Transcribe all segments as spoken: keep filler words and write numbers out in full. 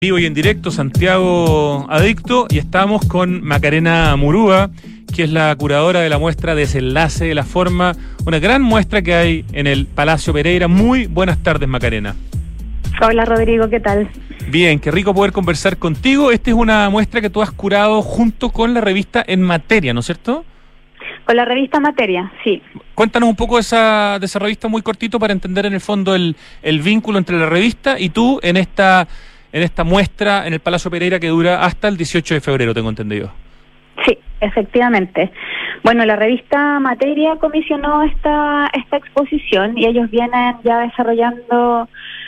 Vivo y en directo, Santiago Adicto, y estamos con Macarena Murúa, que es la curadora de la muestra Desenlace de la Forma, una gran muestra que hay en el Palacio Pereira. Muy buenas tardes, Macarena. Hola, Rodrigo, ¿qué tal? Bien, qué rico poder conversar contigo. Esta es una muestra que tú has curado junto con la revista En Materia, ¿no es cierto? Con la revista Materia, sí. Cuéntanos un poco de esa, de esa revista muy cortito para entender en el fondo el, el vínculo entre la revista y tú en esta... en esta muestra en el Palacio Pereira que dura hasta el dieciocho de febrero, tengo entendido. Sí, efectivamente. Bueno, la revista Materia comisionó esta esta exposición y ellos vienen ya desarrollando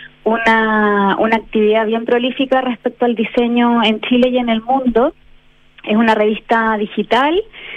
una, una actividad bien prolífica respecto al diseño en Chile y en el mundo. Es una revista digital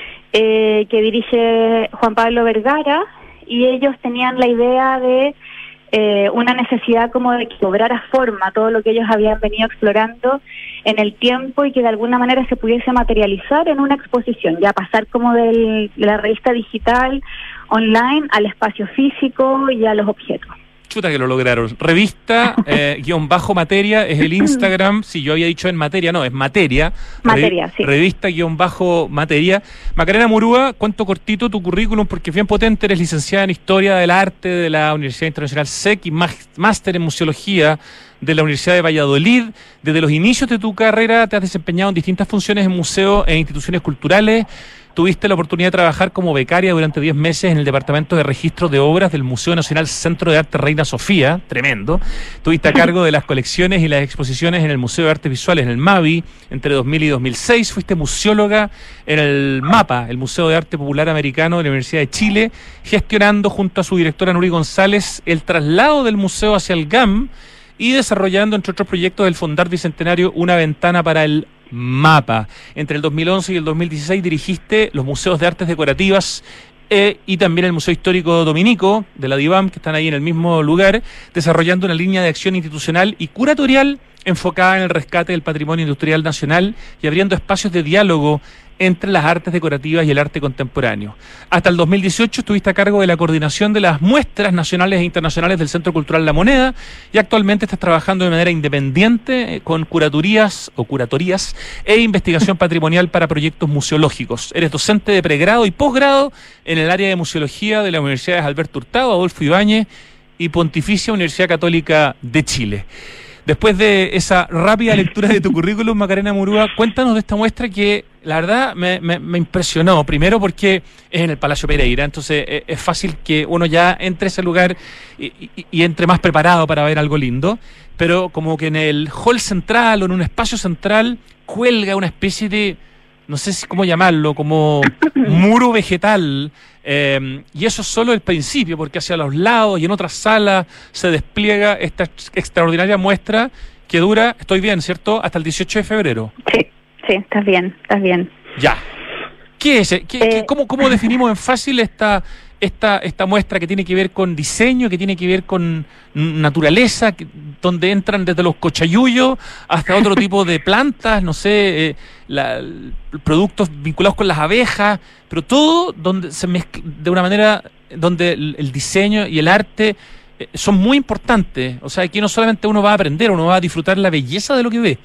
eh, que dirige Juan Pablo Vergara, y ellos tenían la idea de Eh, una necesidad como de que cobrara forma todo lo que ellos habían venido explorando en el tiempo y que de alguna manera se pudiese materializar en una exposición, ya pasar como del, de la revista digital online al espacio físico y a los objetos. Chuta que lo lograron. Revista eh, guión bajo Materia es el Instagram. Si yo había dicho En Materia, no, es Materia. Materia, Revi- sí. Revista guión bajo Materia. Macarena Murúa, cuento cortito tu currículum porque es bien potente. Eres licenciada en Historia del Arte de la Universidad Internacional S E C y máster en Museología de la Universidad de Valladolid. Desde los inicios de tu carrera te has desempeñado en distintas funciones en museos e instituciones culturales. Tuviste la oportunidad de trabajar como becaria durante diez meses en el Departamento de Registro de Obras del Museo Nacional Centro de Arte Reina Sofía, tremendo. Tuviste a cargo de las colecciones y las exposiciones en el Museo de Artes Visuales, en el MAVI, entre dos mil y dos mil seis. Fuiste museóloga en el MAPA, el Museo de Arte Popular Americano de la Universidad de Chile, gestionando junto a su directora Nuri González el traslado del museo hacia el G A M y desarrollando, entre otros proyectos, del Fondar Bicentenario, una ventana para el MAPA. Entre el dos mil once y el dos mil dieciséis dirigiste los museos de artes decorativas eh, y también el Museo Histórico Dominico de la DIVAM, que están ahí en el mismo lugar, desarrollando una línea de acción institucional y curatorial enfocada en el rescate del patrimonio industrial nacional y abriendo espacios de diálogo entre las artes decorativas y el arte contemporáneo. Hasta el dos mil dieciocho estuviste a cargo de la coordinación de las muestras nacionales e internacionales del Centro Cultural La Moneda y actualmente estás trabajando de manera independiente con curatorías o curatorías e investigación patrimonial para proyectos museológicos. Eres docente de pregrado y posgrado en el área de museología de las universidades Alberto Hurtado, Adolfo Ibáñez y Pontificia Universidad Católica de Chile. Después de esa rápida lectura de tu currículum, Macarena Murúa, cuéntanos de esta muestra que la verdad me, me, me impresionó. Primero porque es en el Palacio Pereira, entonces es, es fácil que uno ya entre a ese lugar y, y, y entre más preparado para ver algo lindo. Pero como que en el hall central o en un espacio central cuelga una especie de, no sé si cómo llamarlo, como muro vegetal. Eh, y eso es solo el principio, porque hacia los lados y en otras salas se despliega esta extraordinaria muestra que dura, estoy bien, ¿cierto?, hasta el dieciocho de febrero. Sí, sí, estás bien, estás bien. Ya. ¿Qué es? ¿Qué, eh, qué, cómo, ¿Cómo definimos en fácil esta, esta, esta muestra que tiene que ver con diseño, que tiene que ver con naturaleza, que, donde entran desde los cochayuyos hasta otro tipo de plantas, no sé, eh, la, productos vinculados con las abejas, pero todo donde se mezcla de una manera donde el, el diseño y el arte eh, son muy importantes? O sea, aquí no solamente uno va a aprender, uno va a disfrutar la belleza de lo que ve.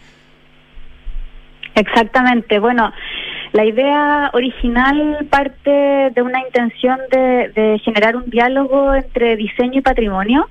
Exactamente. Bueno, la idea original parte de una intención de, de generar un diálogo entre diseño y patrimonio,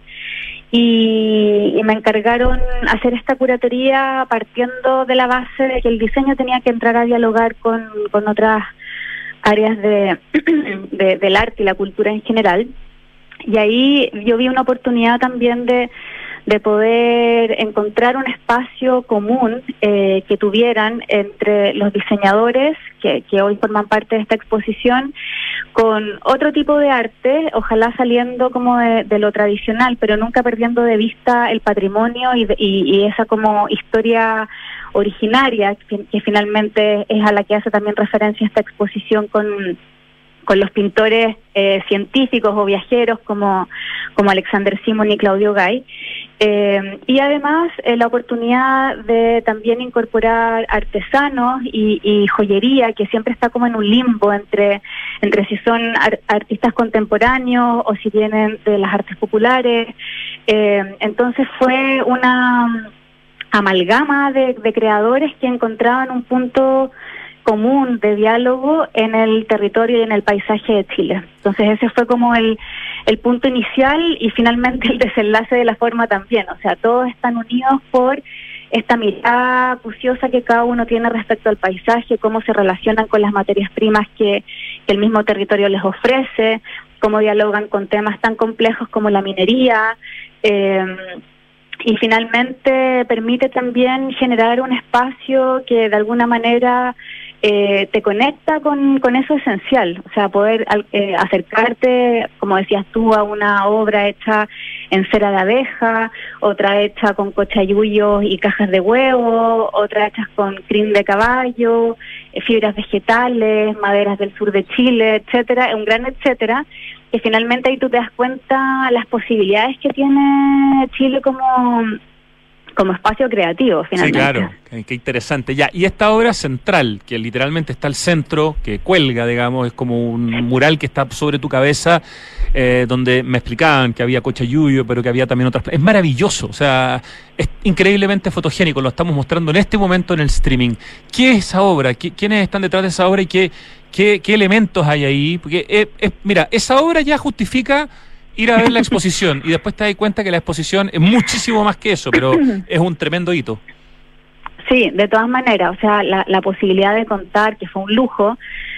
y, y me encargaron hacer esta curatoría partiendo de la base de que el diseño tenía que entrar a dialogar con, con otras áreas de, de, del arte y la cultura en general. Y ahí yo vi una oportunidad también de de poder encontrar un espacio común eh, que tuvieran entre los diseñadores que, que hoy forman parte de esta exposición con otro tipo de arte, ojalá saliendo como de, de lo tradicional, pero nunca perdiendo de vista el patrimonio y, de, y, y esa como historia originaria que, que finalmente es a la que hace también referencia esta exposición con con los pintores eh, científicos o viajeros como, como Alexander Simon y Claudio Gay. Eh, y además eh, la oportunidad de también incorporar artesanos y, y joyería, que siempre está como en un limbo entre, entre si son ar- artistas contemporáneos o si vienen de las artes populares. Eh, entonces fue una... amalgama de, de creadores que encontraban un punto común de diálogo en el territorio y en el paisaje de Chile. Entonces ese fue como el, el punto inicial y finalmente el desenlace de la forma también. O sea, todos están unidos por esta mirada acuciosa que cada uno tiene respecto al paisaje, cómo se relacionan con las materias primas que, que el mismo territorio les ofrece, cómo dialogan con temas tan complejos como la minería, eh, y finalmente permite también generar un espacio que de alguna manera eh, te conecta con, con eso esencial, o sea, poder eh, acercarte, como decías tú, a una obra hecha en cera de abeja, otra hecha con cochayuyos y cajas de huevo, otra hecha con crin de caballo, eh, fibras vegetales, maderas del sur de Chile, etcétera, un gran etcétera, que finalmente ahí tú te das cuenta las posibilidades que tiene Chile como, como espacio creativo, finalmente. Sí, claro, qué, qué interesante. Ya, y esta obra central, que literalmente está al centro, que cuelga, digamos, es como un mural que está sobre tu cabeza, eh, donde me explicaban que había cochayuyo, pero que había también otras... Es maravilloso, o sea, es increíblemente fotogénico, lo estamos mostrando en este momento en el streaming. ¿Qué es esa obra? ¿Qui- ¿Quiénes están detrás de esa obra y qué... ¿Qué, qué elementos hay ahí? Porque, eh, eh, mira, esa obra ya justifica ir a ver la exposición y después te das cuenta que la exposición es muchísimo más que eso, pero es un tremendo hito. Sí, de todas maneras, o sea, la, la posibilidad de contar, que fue un lujo,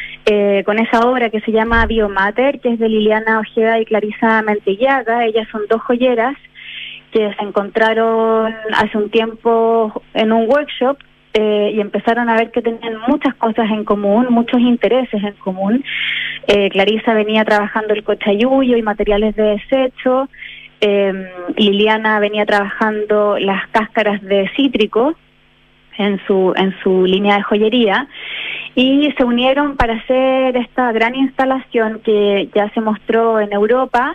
eh, con esa obra que se llama Biomatter, que es de Liliana Ojeda y Clarisa Mentellaga. Ellas son dos joyeras que se encontraron hace un tiempo en un workshop, Eh, y empezaron a ver que tenían muchas cosas en común, muchos intereses en común. Eh, Clarisa venía trabajando el cochayuyo y materiales de desecho, eh, Liliana venía trabajando las cáscaras de cítrico en su, en su línea de joyería, y se unieron para hacer esta gran instalación que ya se mostró en Europa,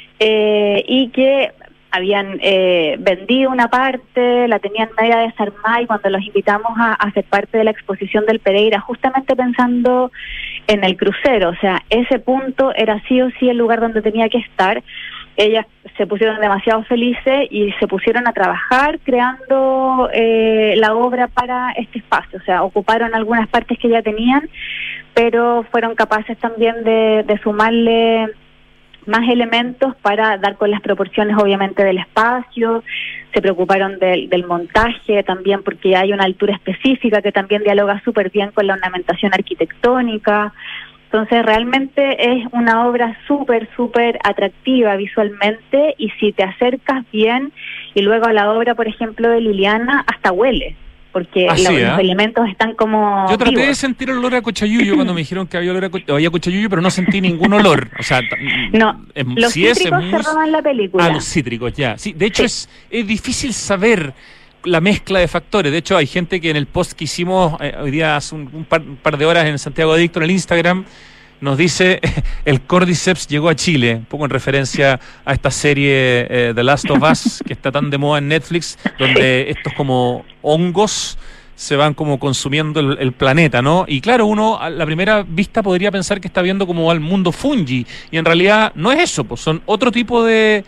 eh, y que habían eh, vendido una parte, la tenían media desarmada, y cuando los invitamos a, a ser parte de la exposición del Pereira, justamente pensando en el crucero, o sea, ese punto era sí o sí el lugar donde tenía que estar. Ellas se pusieron demasiado felices y se pusieron a trabajar creando eh, la obra para este espacio, o sea, ocuparon algunas partes que ya tenían, pero fueron capaces también de, de sumarle más elementos para dar con las proporciones, obviamente, del espacio. Se preocuparon del, del montaje también, porque hay una altura específica que también dialoga súper bien con la ornamentación arquitectónica. Entonces, realmente es una obra súper, súper atractiva visualmente, y si te acercas bien, y luego a la obra, por ejemplo, de Liliana, hasta huele, porque ah, los, sí, ¿eh? los elementos están como Yo traté vivos. de sentir el olor a cochayuyo cuando me dijeron que había olor a co- había cochayuyo, pero no sentí ningún olor. O sea, t- No, es, los si es, cítricos es se muy... roban la película. Ah, los cítricos, ya. Sí, de hecho Sí. es, es difícil saber la mezcla de factores. De hecho, hay gente que en el post que hicimos eh, hoy día hace un, un, par, un par de horas en Santiago Adicto en el Instagram, nos dice el Cordyceps llegó a Chile, un poco en referencia a esta serie eh, The Last of Us, que está tan de moda en Netflix, donde estos como hongos se van como consumiendo el, el planeta, ¿no? Y claro, uno a la primera vista podría pensar que está viendo como al mundo fungi, y en realidad no es eso, pues son otro tipo de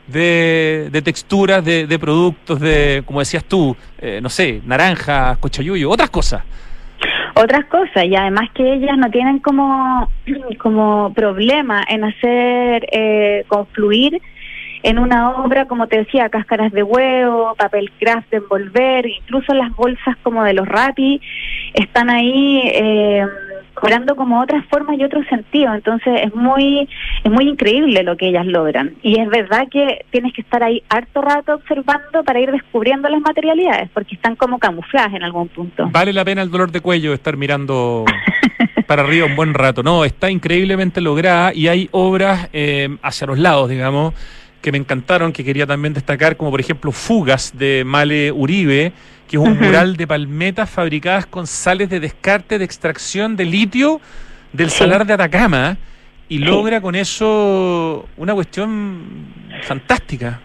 de, de texturas, de, de productos, de, como decías tú, eh, no sé, naranjas, cochayuyo, otras cosas. Otras cosas, y además que ellas no tienen como, como problema en hacer eh, confluir en una obra, como te decía, cáscaras de huevo, papel craft de envolver, incluso las bolsas como de los Rappi, están ahí eh, cobrando como otras formas y otros sentidos. Entonces es muy es muy increíble lo que ellas logran, y es verdad que tienes que estar ahí harto rato observando para ir descubriendo las materialidades, porque están como camufladas en algún punto. Vale la pena el dolor de cuello de estar mirando para arriba un buen rato. No, está increíblemente lograda, y hay obras eh, hacia los lados, digamos, que me encantaron, que quería también destacar, como por ejemplo Fugas de Male Uribe, que es un uh-huh. mural de palmetas fabricadas con sales de descarte de extracción de litio del sí. salar de Atacama, y sí. logra con eso una cuestión fantástica.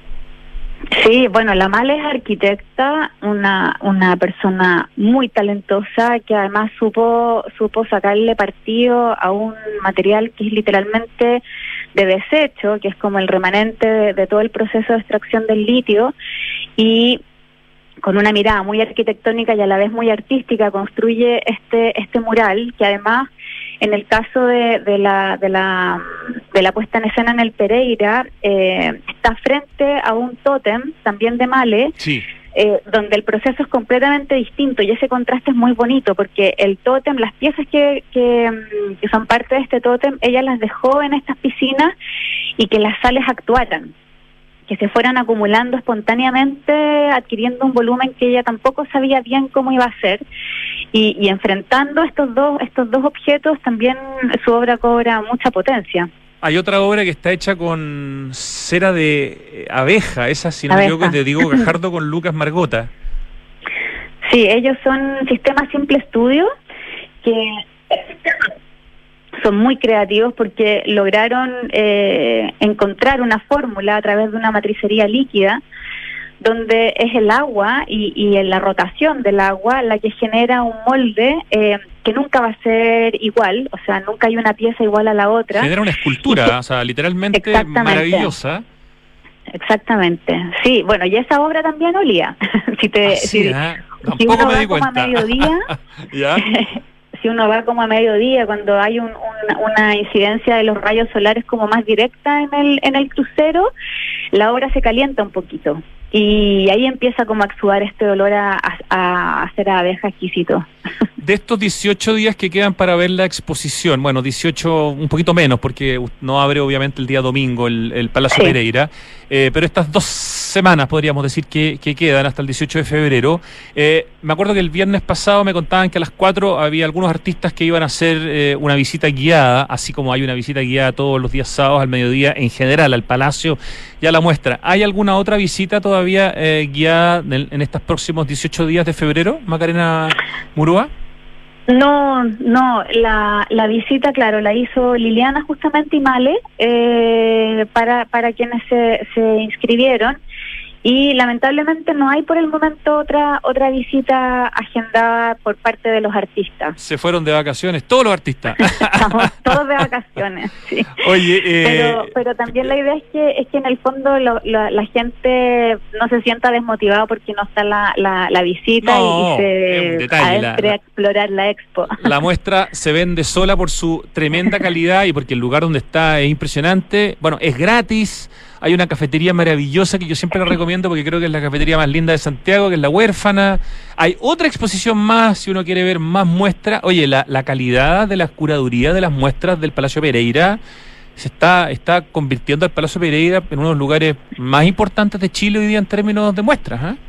Sí, bueno, la Male es arquitecta, una una persona muy talentosa, que además supo supo sacarle partido a un material que es literalmente de desecho, que es como el remanente de, de todo el proceso de extracción del litio, y con una mirada muy arquitectónica y a la vez muy artística, construye este este mural que además, en el caso de, de la de la de la puesta en escena en el Pereira, eh, está frente a un tótem también de Mahle, sí. eh, donde el proceso es completamente distinto, y ese contraste es muy bonito porque el tótem, las piezas que, que, que son parte de este tótem, ella las dejó en estas piscinas y que las sales actuaran, que se fueran acumulando espontáneamente, adquiriendo un volumen que ella tampoco sabía bien cómo iba a ser, y, y enfrentando estos dos estos dos objetos también su obra cobra mucha potencia. Hay otra obra que está hecha con cera de abeja, esa, si no me Abeja. equivoco, te digo Gajardo con Lucas Margota. Sí, ellos son Sistema Simple Studio, que son muy creativos porque lograron eh, encontrar una fórmula a través de una matricería líquida, donde es el agua y, y en la rotación del agua la que genera un molde eh, que nunca va a ser igual, o sea, nunca hay una pieza igual a la otra. Genera una escultura, que, o sea, literalmente maravillosa. Exactamente, sí, bueno, y esa obra también olía. si te, ah, sí, si, ¿eh? si Tampoco uno me va di como cuenta. a mediodía, ¿Ya? si uno va como a mediodía, cuando hay un, un, una incidencia de los rayos solares como más directa en el, en el crucero, la obra se calienta un poquito. Y ahí empieza como a exudar este olor a, a, a cera de abeja exquisito. De estos dieciocho días que quedan para ver la exposición, bueno, dieciocho, un poquito menos, porque no abre obviamente el día domingo el, el Palacio sí. Pereira, eh, pero estas dos semanas podríamos decir que, que quedan hasta el dieciocho de febrero. Eh, me acuerdo que el viernes pasado me contaban que a las cuatro había algunos artistas que iban a hacer eh, una visita guiada, así como hay una visita guiada todos los días sábados al mediodía en general al Palacio y a la muestra. ¿Hay alguna otra visita todavía eh, guiada en, en estos próximos dieciocho días de febrero, Macarena Murúa? No, no, la, la visita, claro, la hizo Liliana justamente y Mahle eh, para, para quienes se, se inscribieron, y lamentablemente no hay por el momento otra otra visita agendada por parte de los artistas. Se fueron de vacaciones todos los artistas. Estamos todos de vacaciones, sí. Oye, eh... pero pero también la idea es que es que en el fondo lo, lo, la gente no se sienta desmotivada porque no está la, la, la visita no, y se detalle, adentre la, a explorar la expo. La muestra se vende sola por su tremenda calidad y porque el lugar donde está es impresionante. Bueno, es gratis. Hay una cafetería maravillosa que yo siempre la recomiendo porque creo que es la cafetería más linda de Santiago, que es La Huérfana. Hay otra exposición más, si uno quiere ver más muestras. Oye, la, la calidad de la curaduría de las muestras del Palacio Pereira se está, está convirtiendo al Palacio Pereira en uno de los lugares más importantes de Chile hoy día en términos de muestras, ¿eh?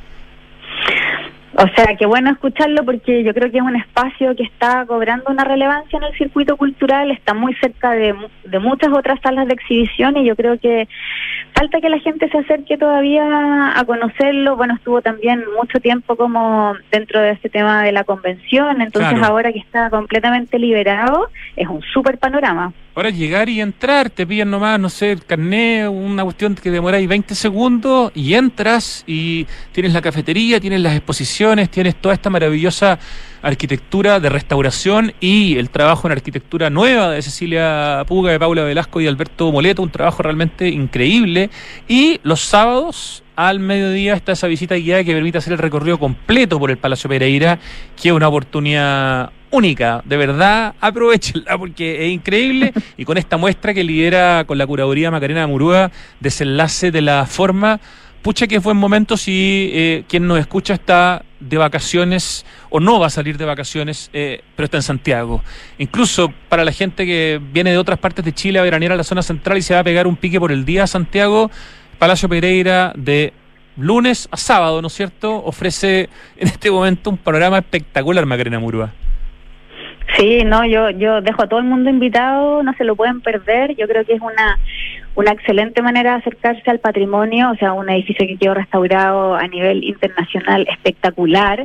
O sea, qué bueno escucharlo porque yo creo que es un espacio que está cobrando una relevancia en el circuito cultural, está muy cerca de, de muchas otras salas de exhibición y yo creo que falta que la gente se acerque todavía a conocerlo. Bueno, estuvo también mucho tiempo como dentro de este tema de la convención, entonces claro. Ahora que está completamente liberado, es un súper panorama. Ahora llegar y entrar, te piden nomás, no sé, el carnet, una cuestión que demoráis veinte segundos y entras y tienes la cafetería, tienes las exposiciones, tienes toda esta maravillosa arquitectura de restauración y el trabajo en arquitectura nueva de Cecilia Puga, de Paula Velasco y Alberto Moleto, un trabajo realmente increíble. Y los sábados al mediodía está esa visita guiada que permite hacer el recorrido completo por el Palacio Pereira, que es una oportunidad única, de verdad, aprovechenla porque es increíble. Y con esta muestra que lidera con la curaduría Macarena Murúa, Desenlace de la Forma, pucha que es buen momento si eh, quien nos escucha está de vacaciones o no va a salir de vacaciones, eh, pero está en Santiago. Incluso para la gente que viene de otras partes de Chile a veranear a la zona central y se va a pegar un pique por el día a Santiago, Palacio Pereira de lunes a sábado, ¿no es cierto?, ofrece en este momento un panorama espectacular, Macarena Murúa. Sí, no, yo yo dejo a todo el mundo invitado, no se lo pueden perder. Yo creo que es una una excelente manera de acercarse al patrimonio, o sea, un edificio que quedó restaurado a nivel internacional espectacular,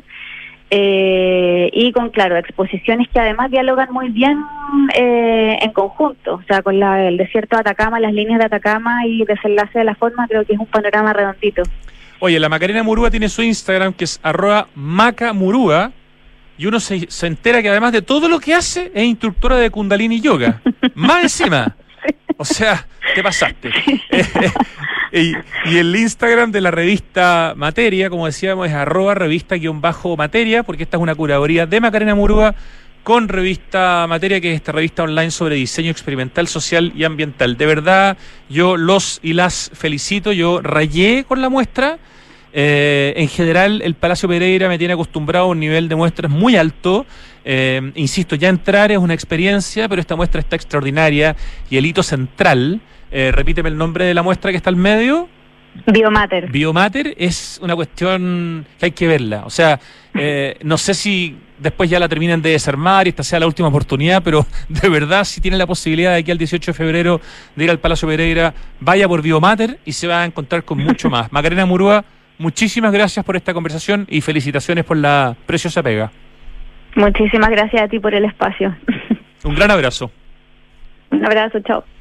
eh, y con, claro, exposiciones que además dialogan muy bien eh, en conjunto, o sea, con la, el desierto de Atacama, las líneas de Atacama y Desenlace de la Forma, creo que es un panorama redondito. Oye, la Macarena Murúa tiene su Instagram, que es arroba macamurúa, y uno se, se entera que además de todo lo que hace, es instructora de Kundalini Yoga. Más encima. O sea, te pasaste. Eh, y, y el Instagram de la revista Materia, como decíamos, es arroba revista-materia, porque esta es una curaduría de Macarena Murúa con Revista Materia, que es esta revista online sobre diseño experimental, social y ambiental. De verdad, yo los y las felicito, yo rayé con la muestra. Eh, en general, el Palacio Pereira me tiene acostumbrado a un nivel de muestras muy alto. Eh, insisto, ya entrar es una experiencia, pero esta muestra está extraordinaria. Y el hito central, eh, repíteme el nombre de la muestra que está al medio. Biomatter. Biomatter es una cuestión que hay que verla. O sea, eh, no sé si después ya la terminan de desarmar y esta sea la última oportunidad, pero de verdad, si tienen la posibilidad de aquí al dieciocho de febrero de ir al Palacio Pereira, vaya por Biomatter y se va a encontrar con mucho más. Macarena Murúa, muchísimas gracias por esta conversación y felicitaciones por la preciosa pega. Muchísimas gracias a ti por el espacio. Un gran abrazo. Un abrazo, chao.